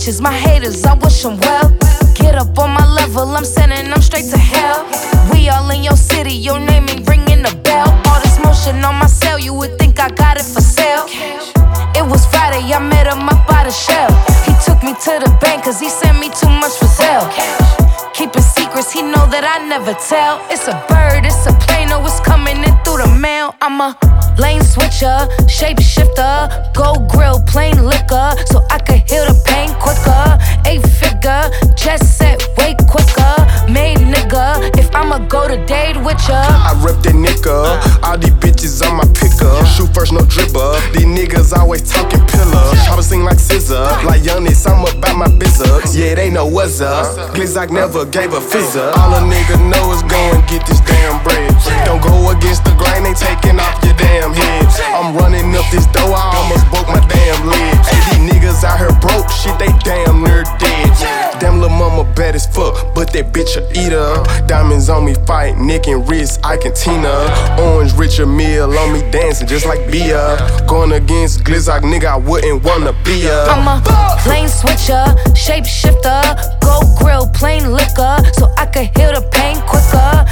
bitches, my haters, I wish them well. Get up on my level, I'm sending them straight to hell. We all in your city, your name ain't ringing the bell. All this motion on my cell, you would think I got it for sale. It was Friday, I met him up by the shell. He took me to the bank, cause he sent me too much for sale. Keeping secrets, he know that I never tell. It's a bird, it's a plane, oh, it's coming in through the mail. I'm a lane switcher, shapeshifter, gold grill, plain liquor, so I could heal the pain quicker. 8-figure, jet set, way quicker. Made nigga, if I'ma go to date with ya. I rep that nigga, all these bitches on my picker. Shoot first, no dribble. These niggas always talking pillar. Chopper sing like scissor, like Youngest, I'm about my business. Yeah, they know what's up. Glizzock never gave a fizzer. All a nigga know is go and get this damn bread. Don't go against the grain, they taking off your damn head. I'm running up this door, I almost broke my damn leg. Hey, these niggas out here broke, shit, they damn near dead. Damn lil' mama bad as fuck, but that bitch a eater. Diamonds on me fight, neck and wrist, Ike and Tina. Orange Richard Mill on me dancing just like Bia. Going against Glizzock, nigga, I wouldn't wanna be ya. I'm a lane switcher, shapeshifter, gold grill, plain liquor, so I could heal the pain quicker.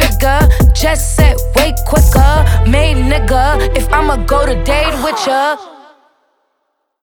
8-figure, jet set, way quicker. Made nigga, if I'ma go to date with ya.